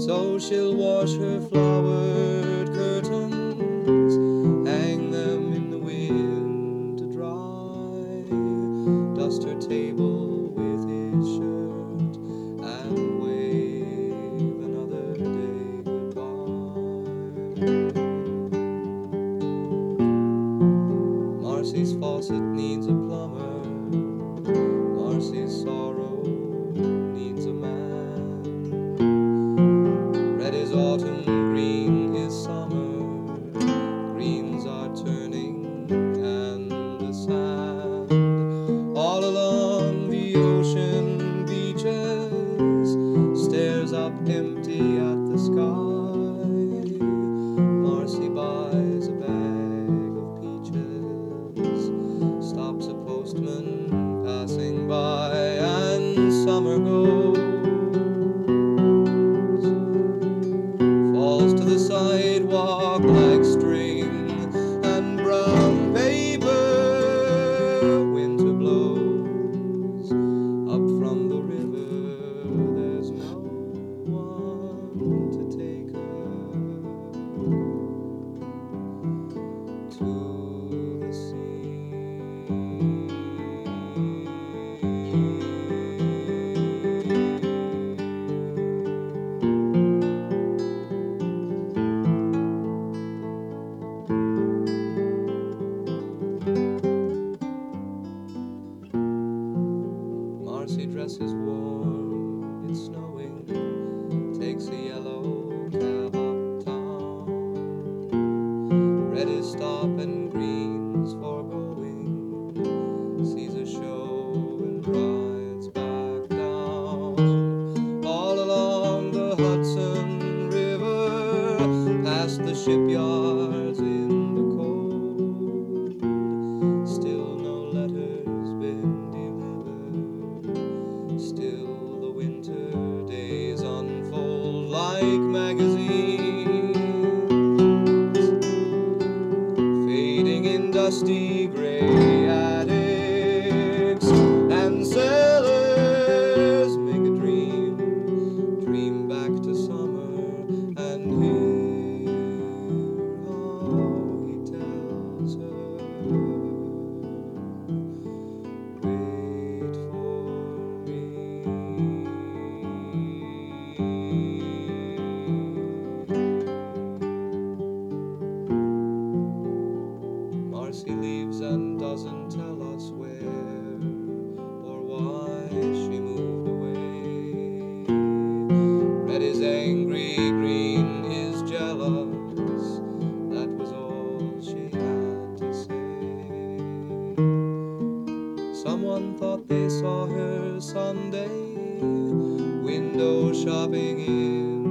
So she'll wash her flowered curtains, hang them in the wind to dry, dust her table with his shirt, and wave another day goodbye. Marcy's faucet needs a plumber, Marcy's sorrow needs a man. Red is autumn, green is summer, greens are turning and the sand. All along the ocean beaches stares up empty at the sky. Marcy buys a bag of peaches, stops a postman passing by, and summer goes, falls to the sidewalk like string and brown paper. Winter blows up from the river, there's no one to take her to the sea. Marcy dresses warm, it's snowing, takes a yellow cab uptown. Red is stop and green's foregoing, sees a show and rides back down. All along the Hudson River, past the shipyards in the cold, still no letters been delivered, still the winter days unfold like magazines, fading in dusty gray attics, and sailors make a dream back to summer, and hear how he tells her, wait for me. Marcy leaves and doesn't tell us where or why she moved away. Red is angry, green is jealous, that was all she had to say. Someone thought they saw her Sunday, window shopping in